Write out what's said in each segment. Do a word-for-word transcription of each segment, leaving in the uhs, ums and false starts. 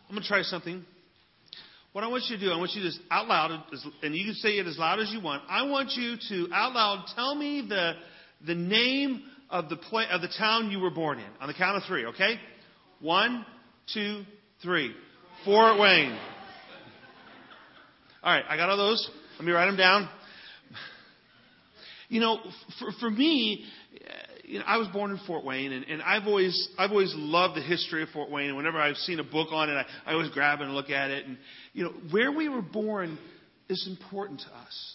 I'm going to try something. What I want you to do, I want you to, out loud, and you can say it as loud as you want. I want you to, out loud, tell me the the name of the play, of the town you were born in. On the count of three, okay? One, two, three. Fort Wayne. All right, I got all those. Let me write them down. You know, for, for me, you know, I was born in Fort Wayne, and, and I've always I've always loved the history of Fort Wayne. And whenever I've seen a book on it, I, I always grab it and look at it. And you know, where we were born is important to us.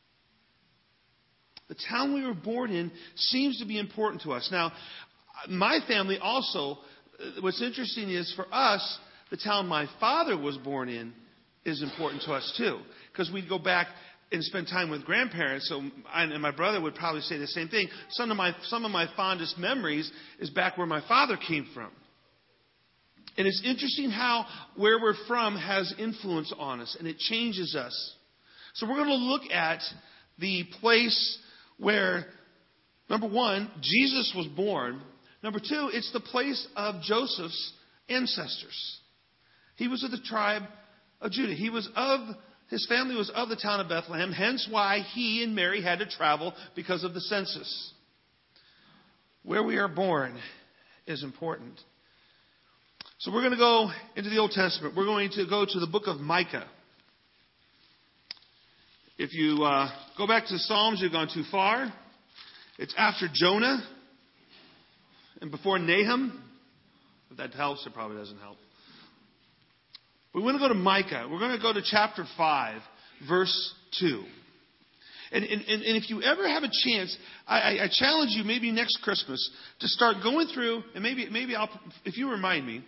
The town we were born in seems to be important to us. Now, my family also, what's interesting is for us, the town my father was born in is important to us too. Because we'd go back and spend time with grandparents. So I, and my brother would probably say the same thing. Some of my some of my fondest memories is back where my father came from. And it's interesting how where we're from has influence on us, and it changes us. So we're going to look at the place where, number one, Jesus was born. Number two, it's the place of Joseph's ancestors. He was of the tribe of Judah. He was of, his family was of the town of Bethlehem, hence why he and Mary had to travel because of the census. Where we are born is important. So we're going to go into the Old Testament. We're going to go to the book of Micah. If you uh, go back to the Psalms, you've gone too far. It's after Jonah and before Nahum. If that helps, it probably doesn't help. We're going to go to Micah. We're going to go to chapter five, verse two. And, and, and if you ever have a chance, I, I challenge you maybe next Christmas to start going through, and maybe maybe I'll, if you remind me,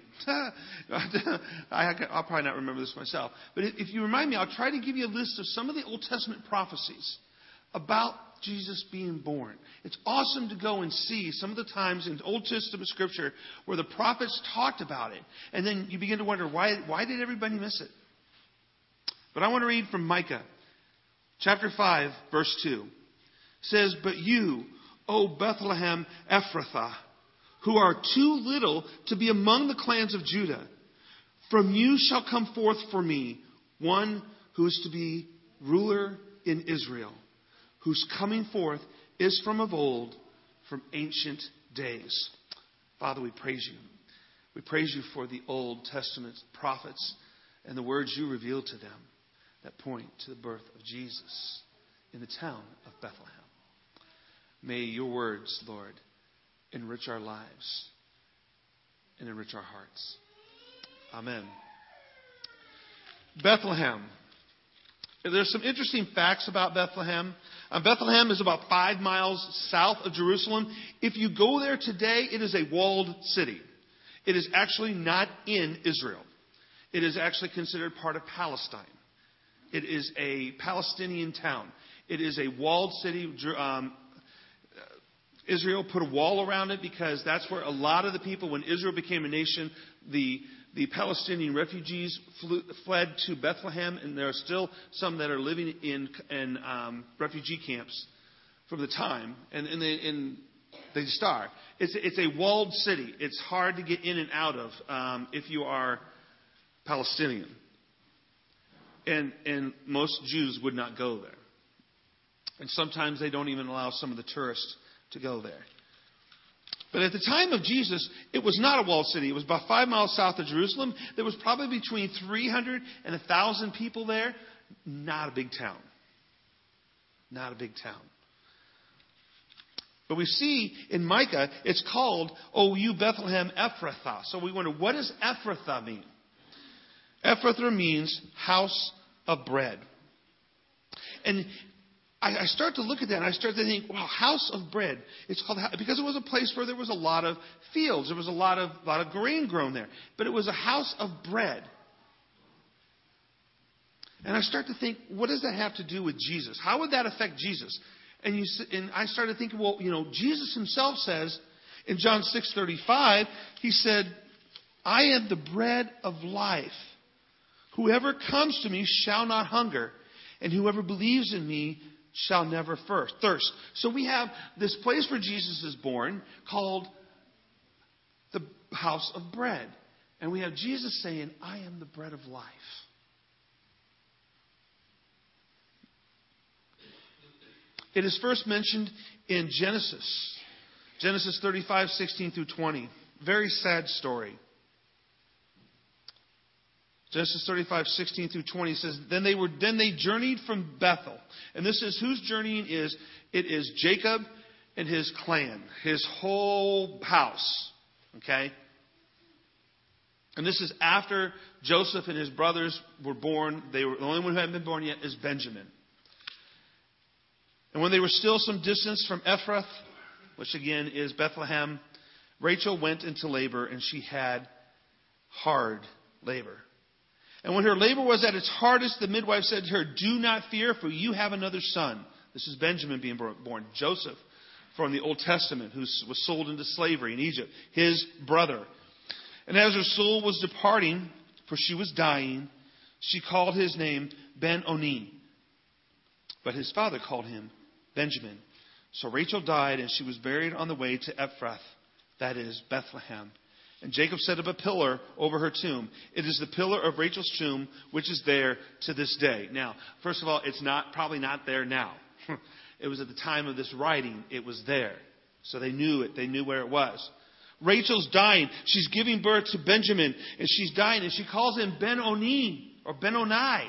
I'll probably not remember this myself, but if you remind me, I'll try to give you a list of some of the Old Testament prophecies about Jesus being born. It's awesome to go and see some of the times in Old Testament Scripture where the prophets talked about it, and then you begin to wonder, why, why did everybody miss it? But I want to read from Micah. Chapter five, verse two, says, "But you, O Bethlehem Ephrathah, who are too little to be among the clans of Judah, from you shall come forth for me one who is to be ruler in Israel, whose coming forth is from of old, from ancient days." Father, we praise you. We praise you for the Old Testament prophets and the words you revealed to them that point to the birth of Jesus in the town of Bethlehem. May your words, Lord, enrich our lives and enrich our hearts. Amen. Bethlehem. There's some interesting facts about Bethlehem. Uh, Bethlehem is about five miles south of Jerusalem. If you go there today, it is a walled city. It is actually not in Israel. It is actually considered part of Palestine. It is a Palestinian town. It is a walled city. Um, Israel put a wall around it because that's where a lot of the people, when Israel became a nation, the the Palestinian refugees flew, fled to Bethlehem, and there are still some that are living in in um, refugee camps from the time, and and they, and they starve. It's it's a walled city. It's hard to get in and out of um, if you are Palestinian. And and most Jews would not go there. And sometimes they don't even allow some of the tourists to go there. But at the time of Jesus, it was not a walled city. It was about five miles south of Jerusalem. There was probably between three hundred and one thousand people there. Not a big town. Not a big town. But we see in Micah, it's called, "O you Bethlehem Ephrathah." So we wonder, what does Ephrathah mean? Ephrathah means house of bread. And I, I start to look at that and I start to think, wow, house of bread. It's called, because it was a place where there was a lot of fields. There was a lot of, lot of grain grown there. But it was a house of bread. And I start to think, what does that have to do with Jesus? How would that affect Jesus? And, you, and I started thinking, well, you know, Jesus himself says in John six thirty-five, he said, "I am the bread of life. Whoever comes to me shall not hunger, and whoever believes in me shall never thirst." So we have this place where Jesus is born called the house of bread. And we have Jesus saying, I am the bread of life. It is first mentioned in Genesis. Genesis thirty-five, sixteen through twenty. Very sad story. Genesis thirty-five, sixteen through twenty says, Then they were then they journeyed from Bethel. And this is whose journeying is. It is Jacob and his clan, his whole house. Okay? And this is after Joseph and his brothers were born. They were the only one who hadn't been born yet is Benjamin. And when they were still some distance from Ephrath, which again is Bethlehem, Rachel went into labor, and she had hard labor. And when her labor was at its hardest, the midwife said to her, Do not fear, for you have another son. This is Benjamin being born. Joseph from the Old Testament, who was sold into slavery in Egypt, his brother. And as her soul was departing, for she was dying, she called his name Ben-Oni. But his father called him Benjamin. So Rachel died, and she was buried on the way to Ephrath, that is, Bethlehem. And Jacob set up a pillar over her tomb. It is the pillar of Rachel's tomb, which is there to this day. Now, first of all, it's not probably not there now. It was at the time of this writing. It was there. So they knew it. They knew where it was. Rachel's dying. She's giving birth to Benjamin, and she's dying. And she calls him Ben-Oni or Ben-Oni.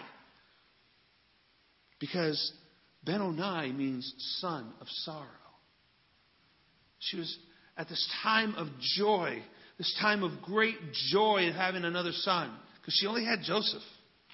Because Ben-Oni means son of sorrow. She was at this time of joy, this time of great joy in having another son, because she only had Joseph.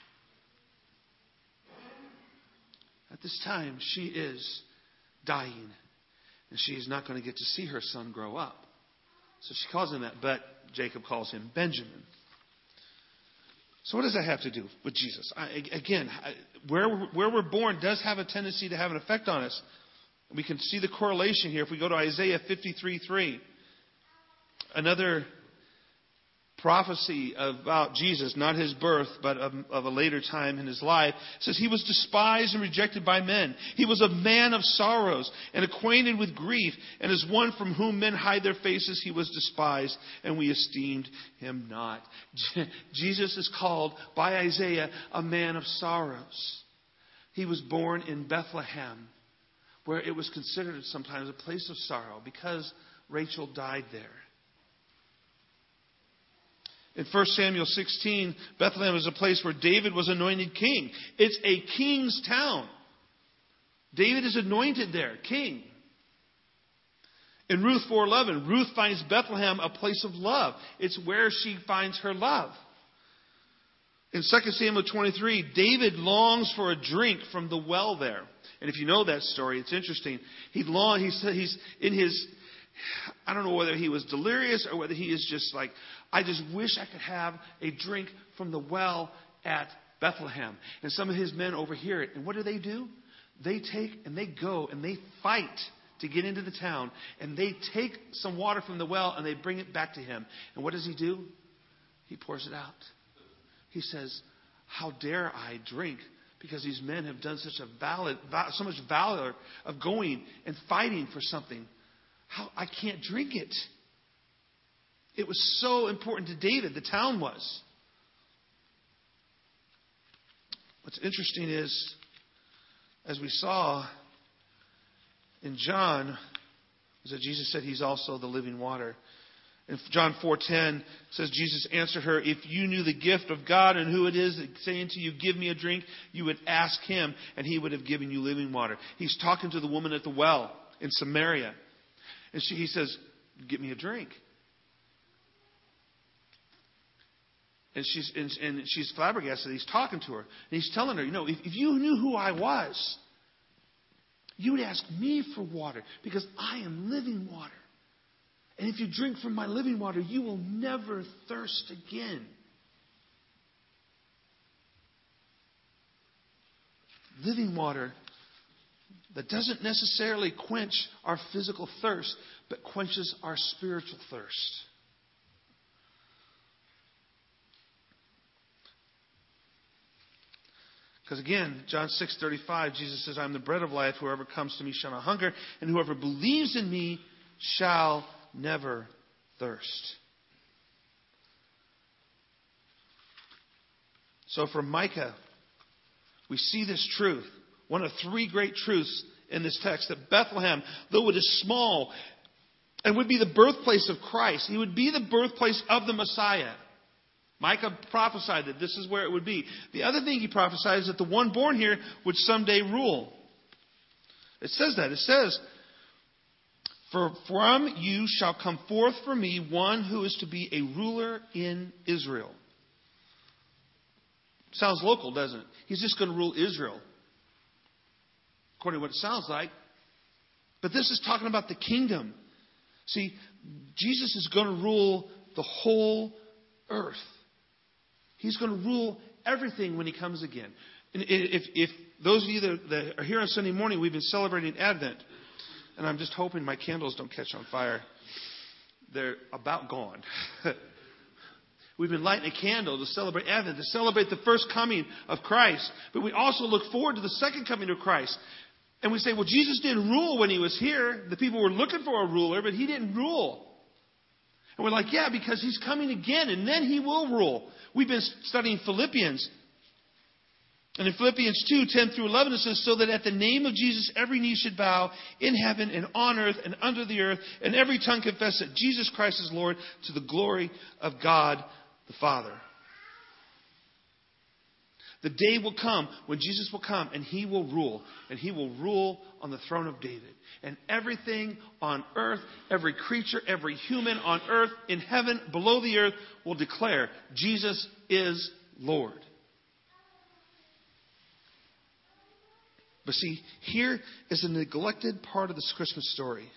At this time, she is dying, and she is not going to get to see her son grow up. So she calls him that, but Jacob calls him Benjamin. So what does that have to do with Jesus? I, again, I, where, where we're born does have a tendency to have an effect on us. We can see the correlation here if we go to Isaiah fifty-three three. Another prophecy about Jesus, not his birth, but of, of a later time in his life. It says, He was despised and rejected by men. He was a man of sorrows and acquainted with grief. And as one from whom men hide their faces, he was despised, and we esteemed him not. Jesus is called by Isaiah a man of sorrows. He was born in Bethlehem, where it was considered sometimes a place of sorrow because Rachel died there. In First Samuel sixteen, Bethlehem is a place where David was anointed king. It's a king's town. David is anointed there, king. In Ruth four eleven, Ruth finds Bethlehem a place of love. It's where she finds her love. In Second Samuel twenty-three, David longs for a drink from the well there. And if you know that story, it's interesting. He long, he's, he's in his, I don't know whether he was delirious or whether he is just like, I just wish I could have a drink from the well at Bethlehem. And some of his men overhear it. And what do they do? They take and they go and they fight to get into the town. And they take some water from the well and they bring it back to him. And what does he do? He pours it out. He says, how dare I drink? Because these men have done such a valid, so much valor of going and fighting for something. How I can't drink it. It was so important to David. The town was. What's interesting is, as we saw in John, is that Jesus said He's also the living water. In John four ten says, Jesus answered her, If you knew the gift of God and who it is that's saying to you, give me a drink, you would ask Him and He would have given you living water. He's talking to the woman at the well in Samaria. And she, he says, get me a drink. And she's, and, and she's flabbergasted. He's talking to her. And he's telling her, you know, if, if you knew who I was, you would ask me for water because I am living water. And if you drink from my living water, you will never thirst again. Living water that doesn't necessarily quench our physical thirst, but quenches our spiritual thirst. Because again, John six thirty-five, Jesus says, I am the bread of life. Whoever comes to me shall not hunger, and whoever believes in me shall never thirst. So from Micah, we see this truth. One of three great truths in this text, that Bethlehem, though it is small and would be the birthplace of Christ, he would be the birthplace of the Messiah. Micah prophesied that this is where it would be. The other thing he prophesied is that the one born here would someday rule. It says that. It says, "For from you shall come forth for me one who is to be a ruler in Israel." Sounds local, doesn't it? He's just going to rule Israel, according to what it sounds like. But this is talking about the kingdom. See, Jesus is going to rule the whole earth. He's going to rule everything when he comes again. And if, if those of you that, that are here on Sunday morning, we've been celebrating Advent. And I'm just hoping my candles don't catch on fire. They're about gone. We've been lighting a candle to celebrate Advent, to celebrate the first coming of Christ. But we also look forward to the second coming of Christ. And we say, well, Jesus didn't rule when he was here. The people were looking for a ruler, but he didn't rule. And we're like, yeah, because he's coming again, and then he will rule. We've been studying Philippians. And in Philippians two, ten through eleven, it says, "So that at the name of Jesus every knee should bow in heaven and on earth and under the earth, and every tongue confess that Jesus Christ is Lord, to the glory of God the Father." The day will come when Jesus will come and he will rule. And he will rule on the throne of David. And everything on earth, every creature, every human on earth, in heaven, below the earth, will declare Jesus is Lord. But see, here is a neglected part of this Christmas story.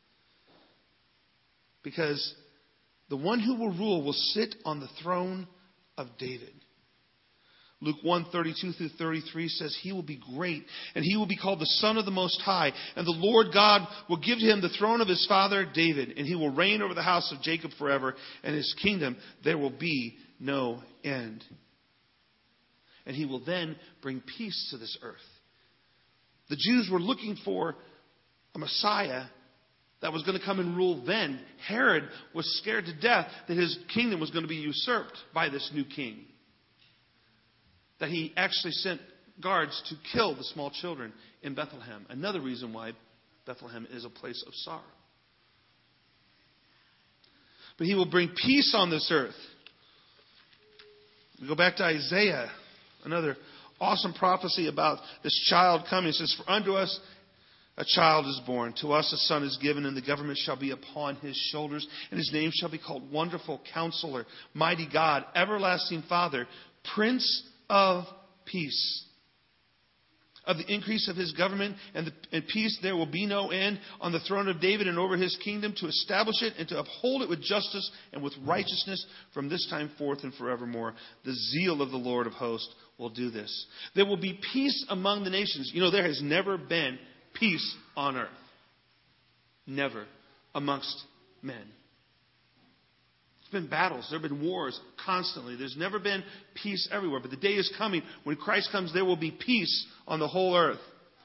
Because the one who will rule will sit on the throne of David. Luke one, thirty-two through thirty-three says, "He will be great, and he will be called the Son of the Most High. And the Lord God will give to him the throne of his father David, and he will reign over the house of Jacob forever, and his kingdom there will be no end. And he will then bring peace to this earth." The Jews were looking for a Messiah that was going to come and rule then. Herod was scared to death that his kingdom was going to be usurped by this new king. That he actually sent guards to kill the small children in Bethlehem. Another reason why Bethlehem is a place of sorrow. But he will bring peace on this earth. We go back to Isaiah. Another awesome prophecy about this child coming. It says, "For unto us a child is born. To us a son is given, and the government shall be upon his shoulders. And his name shall be called Wonderful Counselor, Mighty God, Everlasting Father, Prince of Peace. Of the increase of his government and, the, and peace there will be no end on the throne of David and over his kingdom, to establish it and to uphold it with justice and with righteousness from this time forth and forevermore. The zeal of the Lord of hosts will do this." There will be peace among the nations. You know, there has never been peace on earth. Never amongst men. There's been battles. There have been wars constantly. There's never been peace everywhere. But the day is coming when Christ comes, there will be peace on the whole earth.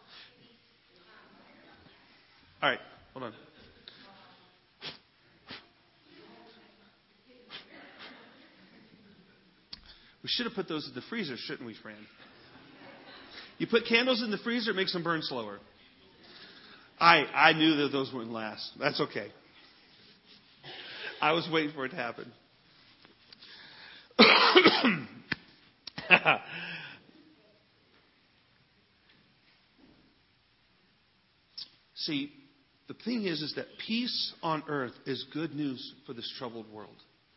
All right, hold on. We should have put those in the freezer, shouldn't we, Fran? You put candles in the freezer, it makes them burn slower. I I knew that those wouldn't last. That's okay. I was waiting for it to happen. See, the thing is, is that peace on earth is good news for this troubled world.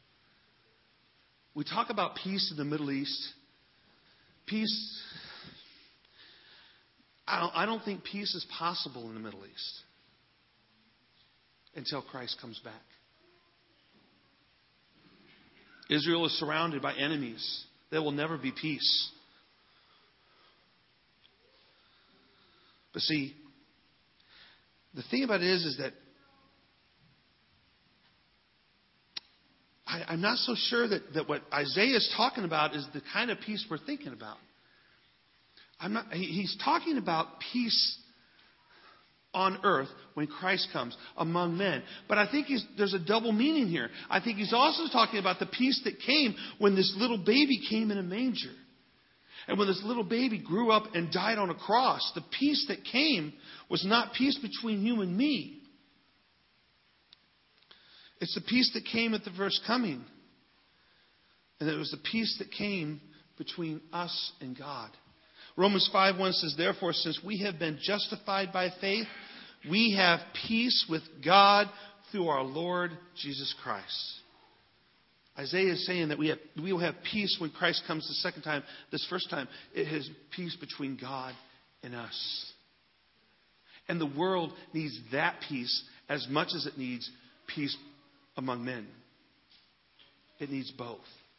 We talk about peace in the Middle East. Peace, I don't, I don't think peace is possible in the Middle East until Christ comes back. Israel is surrounded by enemies. There will never be peace. But see, the thing about it is, is that I, I'm not so sure that, that what Isaiah is talking about is the kind of peace we're thinking about. I'm not. He, he's talking about peace on earth when Christ comes among men. But I think he's, there's a double meaning here. I think he's also talking about the peace that came when this little baby came in a manger. And when this little baby grew up and died on a cross, the peace that came was not peace between you and me. It's the peace that came at the first coming. And it was the peace that came between us and God. Romans five one says, therefore, since we have been justified by faith, we have peace with God through our Lord Jesus Christ. Isaiah is saying that we have, we will have peace when Christ comes the second time. This first time, it has peace between God and us. And the world needs that peace as much as it needs peace among men. It needs both.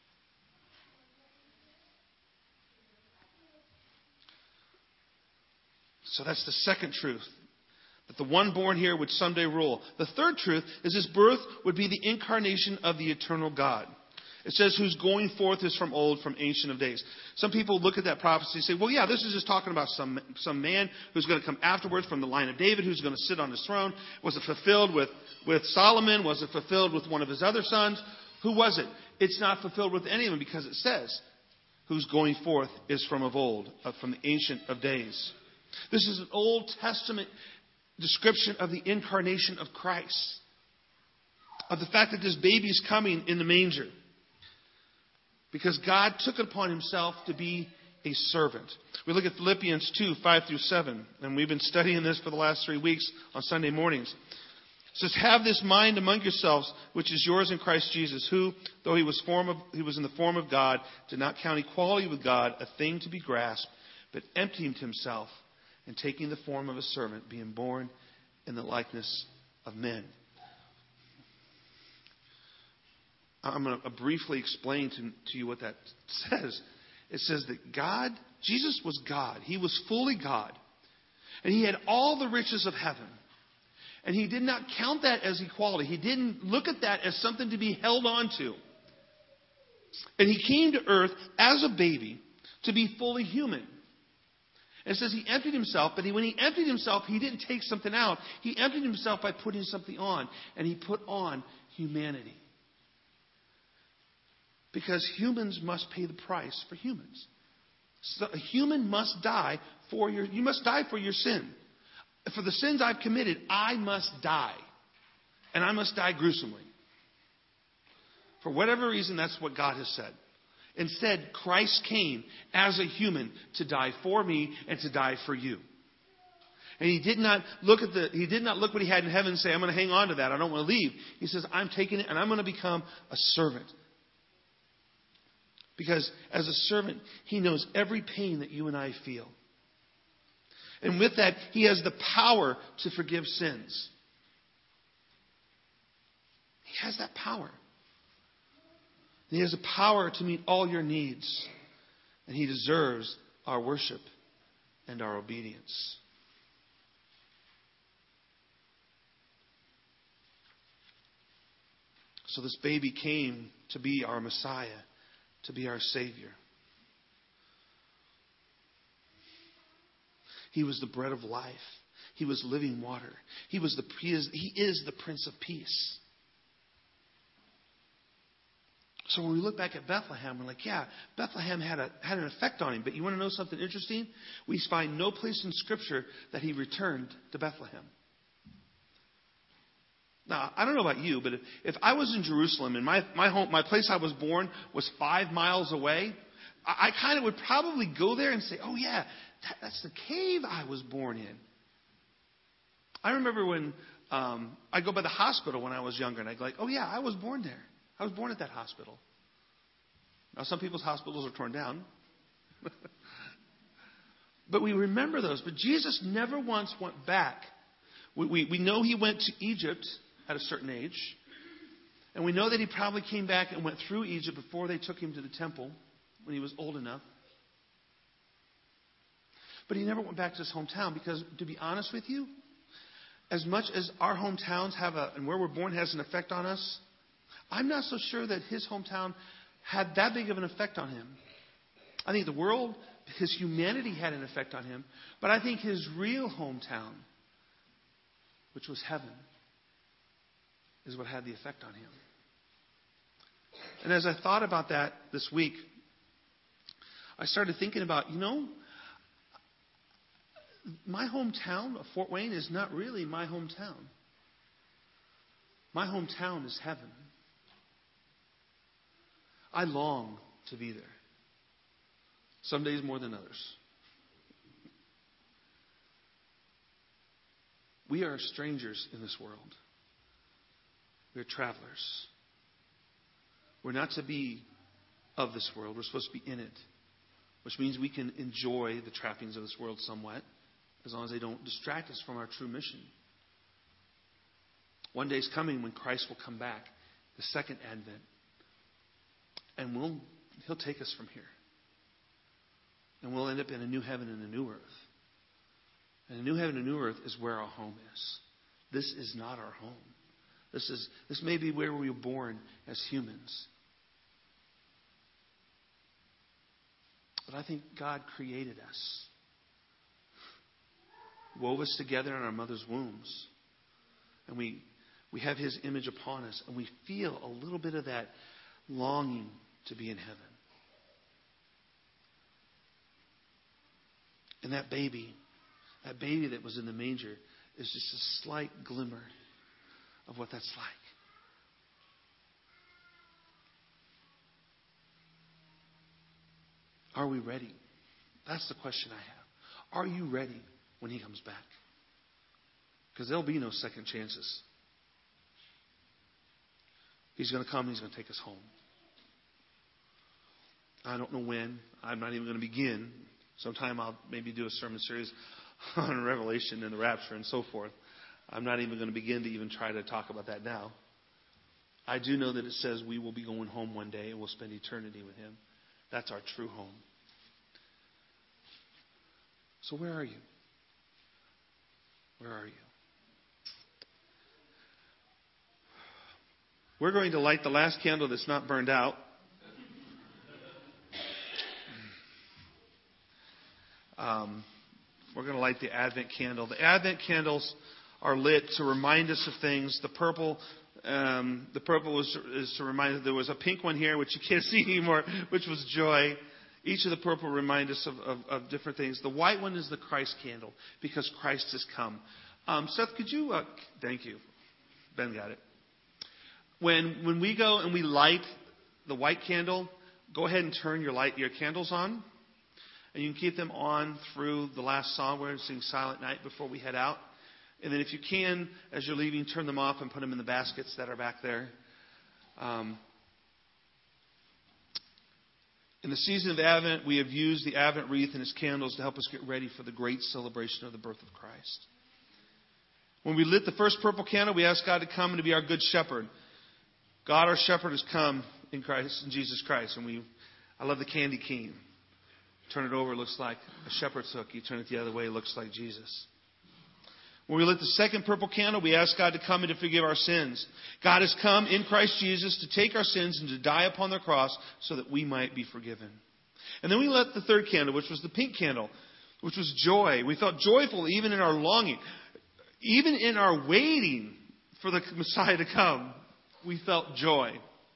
So that's the second truth. That the one born here would someday rule. The third truth is his birth would be the incarnation of the eternal God. It says, whose going forth is from old, from ancient of days. Some people look at that prophecy and say, well, yeah, this is just talking about some, some man who's going to come afterwards from the line of David, who's going to sit on his throne. Was it fulfilled with, with Solomon? Was it fulfilled with one of his other sons? Who was it? It's not fulfilled with any of them because it says, whose going forth is from of old, uh, from the ancient of days. This is an Old Testament description of the incarnation of Christ. Of the fact that this baby is coming in the manger. Because God took it upon himself to be a servant. We look at Philippians two, five through seven. And we've been studying this for the last three weeks on Sunday mornings. It says, have this mind among yourselves, which is yours in Christ Jesus, who, though he was, form of, he was in the form of God, did not count equality with God a thing to be grasped, but emptied himself, and taking the form of a servant, being born in the likeness of men. I'm going to briefly explain to, to you what that says. It says that God, Jesus was God. He was fully God. And he had all the riches of heaven. And he did not count that as equality. He didn't look at that as something to be held on to. And he came to earth as a baby to be fully human. And it says he emptied himself, but he, when he emptied himself, he didn't take something out. He emptied himself by putting something on. And he put on humanity. Because humans must pay the price for humans. So a human must die for your, you must die for your sin. For the sins I've committed, I must die. And I must die gruesomely. For whatever reason, that's what God has said. Instead, Christ came as a human to die for me and to die for you. And he did not look at the, he did not look what he had in heaven and say, I'm going to hang on to that. I don't want to leave. He says, I'm taking it and I'm going to become a servant. Because as a servant, he knows every pain that you and I feel. And with that, he has the power to forgive sins. He has that power. He has the power to meet all your needs. And he deserves our worship and our obedience. So this baby came to be our Messiah, to be our Savior. He was the bread of life. He was living water. He was the he is, he is the Prince of Peace. So when we look back at Bethlehem, we're like, yeah, Bethlehem had a had an effect on him. But you want to know something interesting? We find no place in Scripture that he returned to Bethlehem. Now, I don't know about you, but if, if I was in Jerusalem and my, my home, my place I was born was five miles away, I, I kind of would probably go there and say, oh yeah, that, that's the cave I was born in. I remember when um, I go by the hospital when I was younger, and I'd go like, oh yeah, I was born there. I was born at that hospital. Now, some people's hospitals are torn down. But we remember those. But Jesus never once went back. We, we, we know he went to Egypt at a certain age. And we know that he probably came back and went through Egypt before they took him to the temple when he was old enough. But he never went back to his hometown because, to be honest with you, as much as our hometowns have a, and where we're born has an effect on us, I'm not so sure that his hometown had that big of an effect on him. I think the world, his humanity had an effect on him. But I think his real hometown, which was heaven, is what had the effect on him. And as I thought about that this week, I started thinking about, you know, my hometown of Fort Wayne is not really my hometown. My hometown is heaven. I long to be there. Some days more than others. We are strangers in this world. We are travelers. We're not to be of this world. We're supposed to be in it. Which means we can enjoy the trappings of this world somewhat, as long as they don't distract us from our true mission. One day is coming when Christ will come back, the second advent. And we'll, He'll take us from here. And we'll end up in a new heaven and a new earth. And a new heaven and a new earth is where our home is. This is not our home. This is this may be where we were born as humans. But I think God created us. Wove us together in our mother's wombs. And we we have His image upon us. And we feel a little bit of that longing to be in heaven. And that baby, that baby that was in the manger is just a slight glimmer of what that's like. Are we ready? That's the question I have. Are you ready when He comes back? Because there'll be no second chances. He's going to come and He's going to take us home. I don't know when. I'm not even going to begin. Sometime I'll maybe do a sermon series on Revelation and the rapture and so forth. I'm not even going to begin to even try to talk about that now. I do know that it says we will be going home one day and we'll spend eternity with Him. That's our true home. So where are you? Where are you? We're going to light the last candle that's not burned out. Um, we're going to light the Advent candle. The Advent candles are lit to remind us of things. The purple, um, the purple was is to remind us. There was a pink one here, which you can't see anymore, which was joy. Each of the purple remind us of, of, of different things. The white one is the Christ candle, because Christ has come. Um, Seth, could you? Uh, thank you. Ben got it. When when we go and we light the white candle, go ahead and turn your light your candles on. And you can keep them on through the last song. We're going to sing Silent Night before we head out. And then if you can, as you're leaving, turn them off and put them in the baskets that are back there. Um, in the season of Advent, we have used the Advent wreath and its candles to help us get ready for the great celebration of the birth of Christ. When we lit the first purple candle, we asked God to come and to be our good shepherd. God, our shepherd, has come in Christ, in Jesus Christ. And we, I love the candy cane. Turn it over, it looks like a shepherd's hook. You turn it the other way, it looks like Jesus. When we lit the second purple candle, we asked God to come and to forgive our sins. God has come in Christ Jesus to take our sins and to die upon the cross so that we might be forgiven. And then we lit the third candle, which was the pink candle, which was joy. We felt joyful even in our longing. Even in our waiting for the Messiah to come, we felt joy.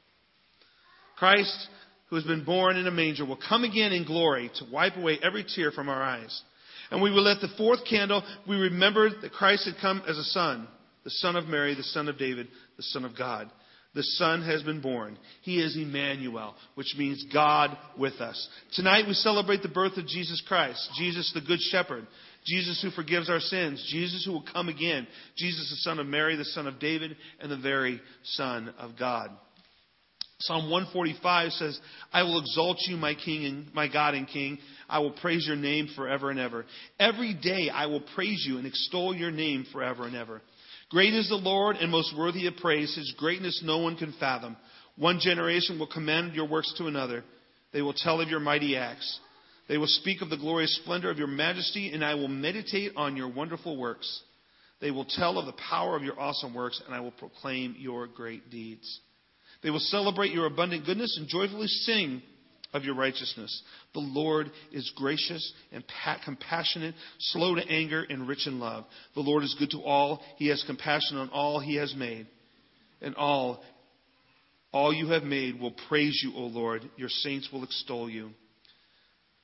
Christ, who has been born in a manger, will come again in glory to wipe away every tear from our eyes. And we will lit the fourth candle. We remembered that Christ had come as a son, the son of Mary, the son of David, the son of God. The Son has been born. He is Emmanuel, which means God with us. Tonight we celebrate the birth of Jesus Christ, Jesus the Good Shepherd, Jesus who forgives our sins, Jesus who will come again, Jesus the son of Mary, the son of David, and the very Son of God. Psalm one forty-five says, I will exalt you, my King and my God and King. I will praise your name forever and ever. Every day I will praise you and extol your name forever and ever. Great is the Lord and most worthy of praise. His greatness no one can fathom. One generation will commend your works to another. They will tell of your mighty acts. They will speak of the glorious splendor of your majesty, and I will meditate on your wonderful works. They will tell of the power of your awesome works, and I will proclaim your great deeds. They will celebrate your abundant goodness and joyfully sing of your righteousness. The Lord is gracious and compassionate, slow to anger, and rich in love. The Lord is good to all. He has compassion on all He has made. And all, all you have made will praise you, O Lord. Your saints will extol you.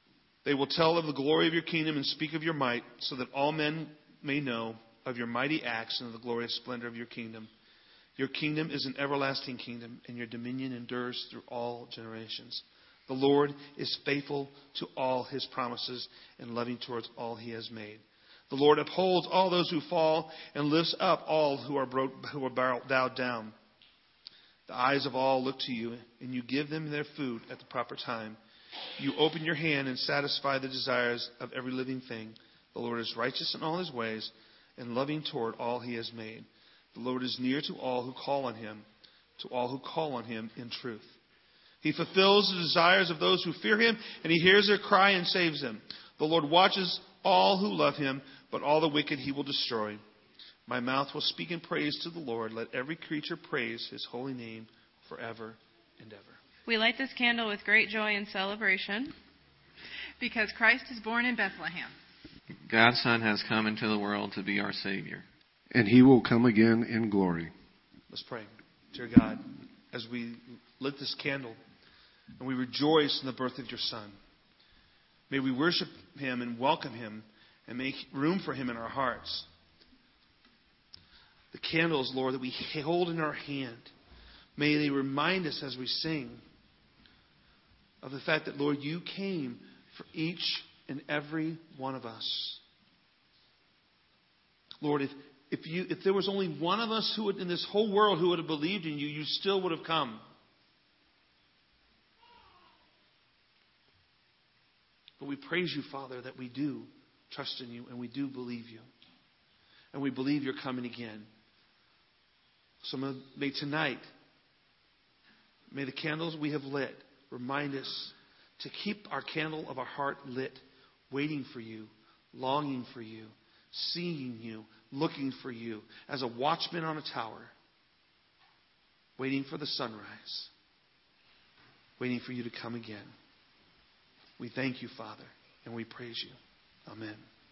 They will tell of the glory of your kingdom and speak of your might, so that all men may know of your mighty acts and of the glorious splendor of your kingdom. Your kingdom is an everlasting kingdom, and your dominion endures through all generations. The Lord is faithful to all his promises and loving towards all he has made. The Lord upholds all those who fall and lifts up all who are bro- who are bowed down. The eyes of all look to you, and you give them their food at the proper time. You open your hand and satisfy the desires of every living thing. The Lord is righteous in all his ways and loving toward all he has made. The Lord is near to all who call on him, to all who call on him in truth. He fulfills the desires of those who fear him, and he hears their cry and saves them. The Lord watches all who love him, but all the wicked he will destroy. My mouth will speak in praise to the Lord. Let every creature praise his holy name forever and ever. We light this candle with great joy and celebration, because Christ is born in Bethlehem. God's Son has come into the world to be our Savior. And he will come again in glory. Let's pray. Dear God, as we lit this candle and we rejoice in the birth of your Son, may we worship him and welcome him and make room for him in our hearts. The candles, Lord, that we hold in our hand, may they remind us as we sing of the fact that, Lord, you came for each and every one of us. Lord, if if you if there was only one of us who would, in this whole world who would have believed in you, you still would have come. But we praise you, Father, that we do trust in you and we do believe you. And we believe you're coming again. So may tonight, may the candles we have lit remind us to keep our candle of our heart lit, waiting for you, longing for you, seeing you, looking for you, as a watchman on a tower, waiting for the sunrise, waiting for you to come again. We thank you, Father, and we praise you. Amen.